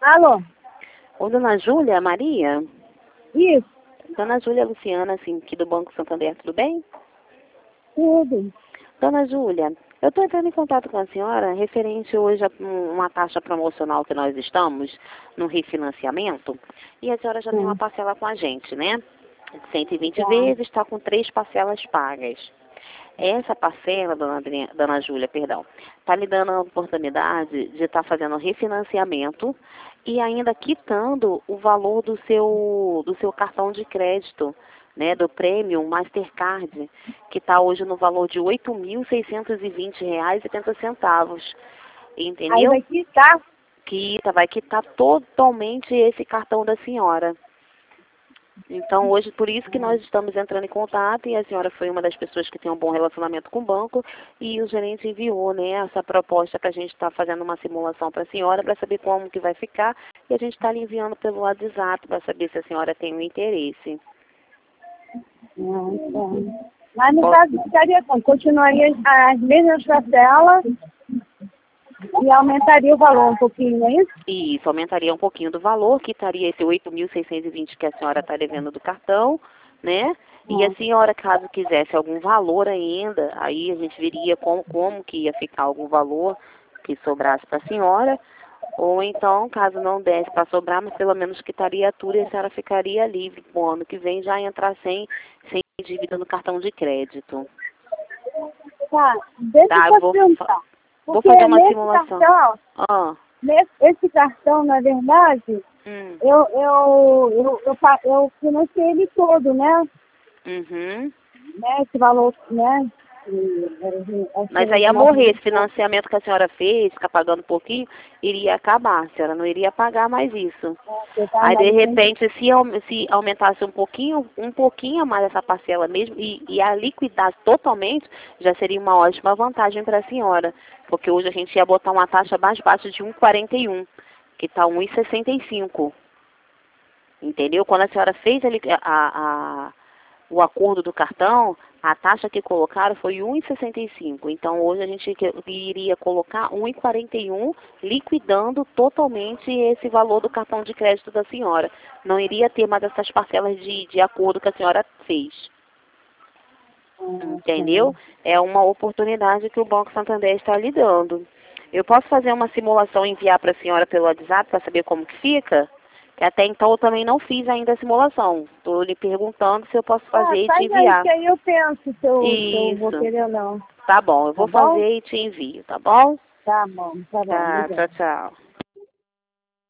Alô? Ô, dona Júlia, Maria? Isso, Dona Júlia Luciana, assim, aqui do Banco Santander, tudo bem? tudo. Dona Júlia, eu estou entrando em contato com a senhora referente hoje a uma taxa promocional que nós estamos no refinanciamento e a senhora já tem uma parcela com a gente, né? 120 Tá. vezes, está com 3 parcelas pagas. Essa parcela, dona Júlia, perdão, está lhe dando a oportunidade de estar fazendo refinanciamento e ainda quitando o valor do seu cartão de crédito, né, do Premium Mastercard, que está hoje no valor de R$ 8.620,80. Aí Entendeu? vai quitar. Vai quitar totalmente esse cartão da senhora. Então, hoje, por isso que nós estamos entrando em contato, e a senhora foi uma das pessoas que tem um bom relacionamento com o banco, e o gerente enviou, né, essa proposta para a gente estar fazendo uma simulação para a senhora, para saber como que vai ficar, e a gente está lhe enviando pelo WhatsApp para saber se a senhora tem um interesse. Tá. Mas no caso ficaria como? Continuaria as mesmas parcelas e aumentaria o valor um pouquinho, não é isso? E isso aumentaria um pouquinho do valor, quitaria esse 8.620 que a senhora está devendo do cartão, né? E a senhora, caso quisesse algum valor ainda, aí a gente veria como que ia ficar algum valor que sobrasse para a senhora, ou então, caso não desse para sobrar, mas pelo menos quitaria tudo e a senhora ficaria livre para o ano que vem já entrar sem dívida no cartão de crédito. Tá, deixa Tá, eu só perguntar. vou Porque fazer uma nesse simulação. cartão, Ah, esse cartão, na verdade, eu financiei ele todo, né? uhum. Esse valor, né? Mas aí ia morrer, esse financiamento que a senhora fez, ficar pagando um pouquinho, iria acabar, a senhora não iria pagar mais isso. Aí, de repente, se aumentasse um pouquinho a mais essa parcela mesmo, e a liquidasse totalmente, já seria uma ótima vantagem para a senhora. Porque hoje a gente ia botar uma taxa mais baixa de 1,41, que está 1,65. Entendeu? Quando a senhora fez o acordo do cartão, a taxa que colocaram foi 1,65. Então, hoje a gente iria colocar 1,41, liquidando totalmente esse valor do cartão de crédito da senhora. Não iria ter mais essas parcelas de acordo que a senhora fez. Entendeu? É uma oportunidade que o Banco Santander está lhe dando. Eu posso fazer uma simulação e enviar para a senhora pelo WhatsApp para saber como que fica? Que até então eu também não fiz ainda a simulação. Estou lhe perguntando se eu posso fazer e te enviar. Aí, que aí eu penso se eu vou querer ou não. Tá bom, eu vou fazer e te envio, tá bom? Tá bom, tá bom. Tá, tchau, tchau.